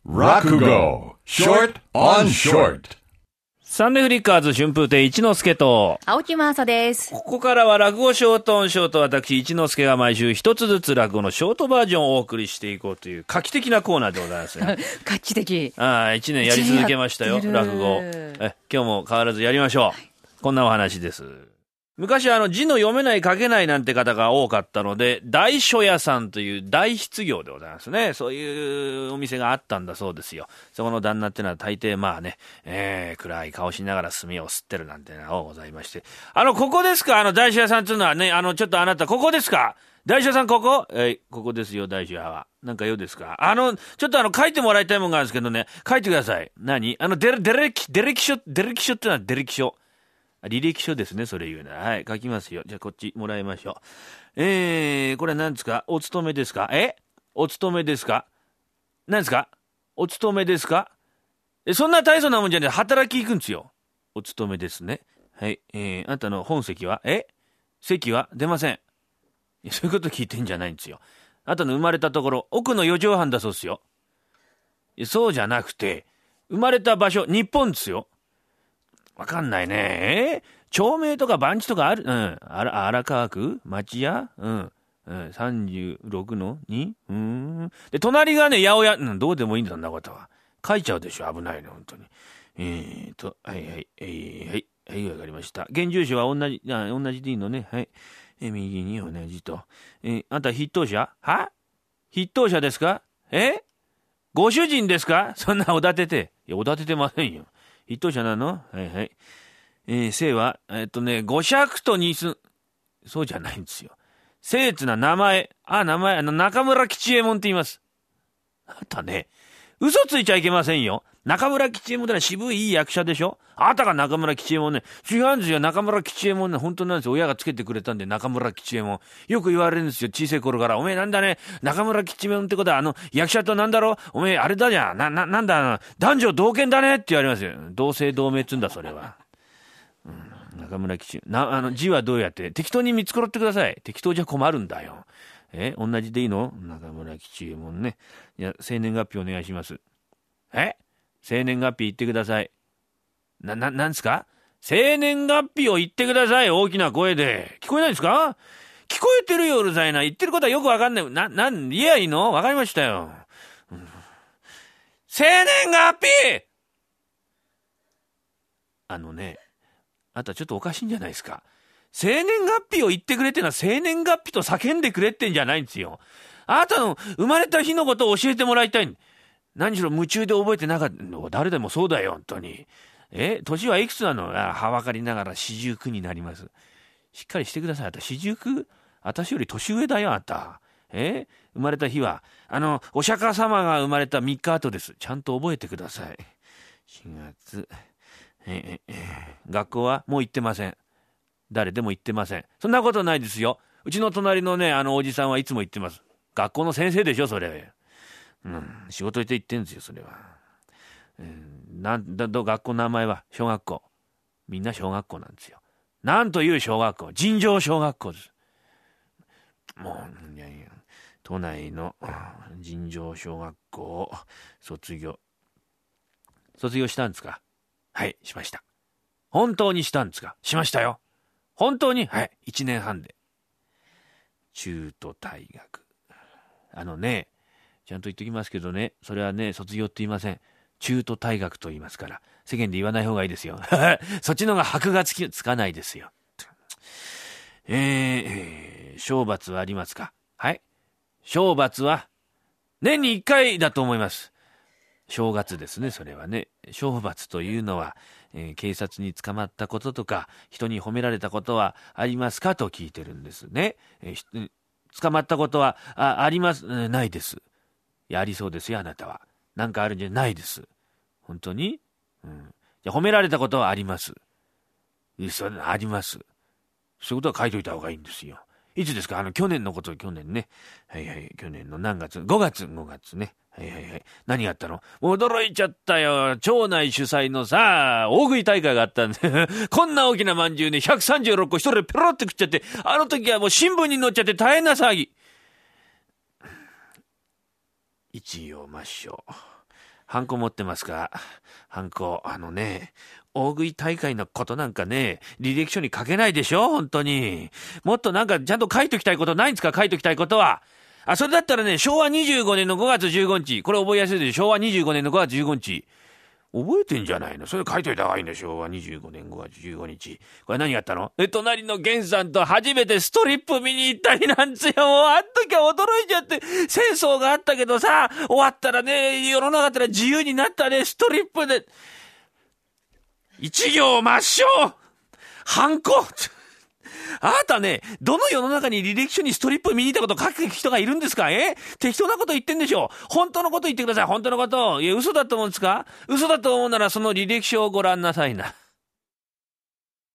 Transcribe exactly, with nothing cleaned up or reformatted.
落語 Short on Short。 サンデーフリッカーズ春風亭一之輔と青木真麻です。 ここからは落語ショートオンショート、私一之輔が毎週一つずつ落語のショートバージョンをお送りしていこうという画期的なコーナーでございますね。 画期的。 ああ、一年やり続けましたよ落語。え今日も変わらずやりましょう、はい、こんなお話です。昔あの字の読めない書けないなんて方が多かったので、大書屋さんという大筆業でございますね。そういうお店があったんだそうですよ。そこの旦那ってのは大抵まあね、えー、暗い顔しながら炭を吸ってるなんてのがございまして、あのここですか、あの大書屋さんっていうのはね、あのちょっとあなたここですか、大書屋さんここ、えー、ここですよ大書屋は。なんか用ですか。あのちょっとあの書いてもらいたいものがあるんですけどね、書いてください。何、あのデレデレキデレキ書デレキ書ってのはデレキ書、履歴書ですね、それ言うな。はい、書きますよ。じゃあこっちもらいましょう。えー、これは何ですか、お勤めですか、えお勤めですか、何ですか、お勤めですか、えそんな大層なもんじゃねえ、働き行くんですよ。お勤めですね。はい、えー、あなたの本籍は、え籍は出ません。いやそういうこと聞いてんじゃないんですよ。あなたの生まれたところ、奥の四畳半だそうですよ。いやそうじゃなくて、生まれた場所、日本ですよ。わかんないね。え町名とか番地とかある、うん。あら荒川区町屋、うん、うん。さんじゅうろくのに、うーん。で隣がね八百屋、うん、どうでもいいんだそんなことは。書いちゃうでしょ、危ないね本当に。えーとはいはい、えー、はいはいわかりました。現住所は同じあ同じでいいのね。はい。え右に同じと。えー、あんた筆頭者は筆頭者ですか、えご主人ですか、そんなおだてて。いやおだててませんよ。筆頭者なの、はいはい。えー、姓はえっとね五尺と二寸、そうじゃないんですよ。姓つな名前、あ名前あの中村吉右衛門って言います。あんたね嘘ついちゃいけませんよ。中村吉右衛門ってのは渋いいい役者でしょ。あなたが中村吉右衛門ね、違うんですよ。中村吉右衛門ね、本当なんですよ。親がつけてくれたんで中村吉右衛門。よく言われるんですよ、小さい頃から。おめえなんだね、中村吉右衛門ってことはあの役者となんだろう、おめえあれだじゃん、な、な、なんだ、男女同権だねって言われますよ。同姓同名っつうんだそれは。うん、中村吉なあの字はどうやって適当に見繕ってください。適当じゃ困るんだよ。え同じでいいの、中村吉右衛門ね。いや生年月日お願いします。え生年月日言ってください。な、な、なんですか、生年月日を言ってください。大きな声で。聞こえないですか、聞こえてるようるさいな。言ってることはよくわかんない。な、なん、言えばいいの、わかりましたよ、うん、生年月日、あのねあんたちょっとおかしいんじゃないですか。生年月日を言ってくれってのは生年月日と叫んでくれってんじゃないんですよ。あなたの生まれた日のことを教えてもらいたい。何しろ夢中で覚えてなかったの。誰でもそうだよ本当に。え年はいくつなの。あはばかりながら四十九になります。しっかりしてください。あた四十九、私より年上だよあんた。え生まれた日はあのお釈迦様が生まれたみっかごです。ちゃんと覚えてください。しがつ、ええ学校はもう行ってません。誰でも行ってません。そんなことないですよ。うちの隣のねあのおじさんはいつも行ってます。学校の先生でしょそれ。うん、仕事行って言ってんですよそれは。えー、なんだど学校の名前は小学校、みんな小学校なんですよ。なんという小学校、尋常小学校です。もういやいや都内の尋常小学校を卒業卒業したんですか。はいしました。本当にしたんですか。しましたよ本当に。はいいちねんはんで中途退学。あのねちゃんと言っときますけどね、それはね卒業って言いません。中途退学と言いますから世間で言わない方がいいですよそっちの方が箔がつきつかないですよ。えー、えー、正罰はありますか。はい正罰は年にいっかいだと思います。正月ですねそれはね。正罰というのは、えー、警察に捕まったこととか人に褒められたことはありますかと聞いてるんですね。えー、捕まったことは あ, あります、えー、ないです。いやありそうですよあなたは。なんかあるんじゃないです。本当に、うん、じゃ褒められたことはあります。それあります。そういうことは書いといた方がいいんですよ。いつですか。あの去年のこと。去年ね。はいはい去年の何月。ごがつごがつね。はいはいはい。何があったの。驚いちゃったよ。町内主催のさ大食い大会があったんでこんな大きなまんじゅうねひゃくさんじゅうろっこ一人でペロって食っちゃって、あの時はもう新聞に載っちゃって大変な騒ぎ。一葉抹消。 ハンコ持ってますか？ハンコ、あのね、大食い大会のことなんかね、履歴書に書けないでしょ本当に。もっとなんかちゃんと書いときたいことないんですか？書いときたいことは。あ、それだったらね、しょうわにじゅうごねんのごがつじゅうごにち。これ覚えやすいでしょ？しょうわにじゅうごねんのごがつじゅうごにち。覚えてんじゃないの？それ書いといた方がいいんだよ。しょうわにじゅうごねんごがつじゅうごにち。これ何やったの？え、隣のゲンさんと初めてストリップ見に行ったりなんつよ。もうあん時は驚いちゃって。戦争があったけどさ、終わったらね、世の中ったら自由になったね、ストリップで。一行抹消！ハンコ！あなたね、どの世の中に履歴書にストリップ見に行ったこと書く人がいるんですか？え適当なこと言ってんでしょ？本当のこと言ってください。本当のこと。いや、嘘だと思うんですか？嘘だと思うならその履歴書をご覧なさいな。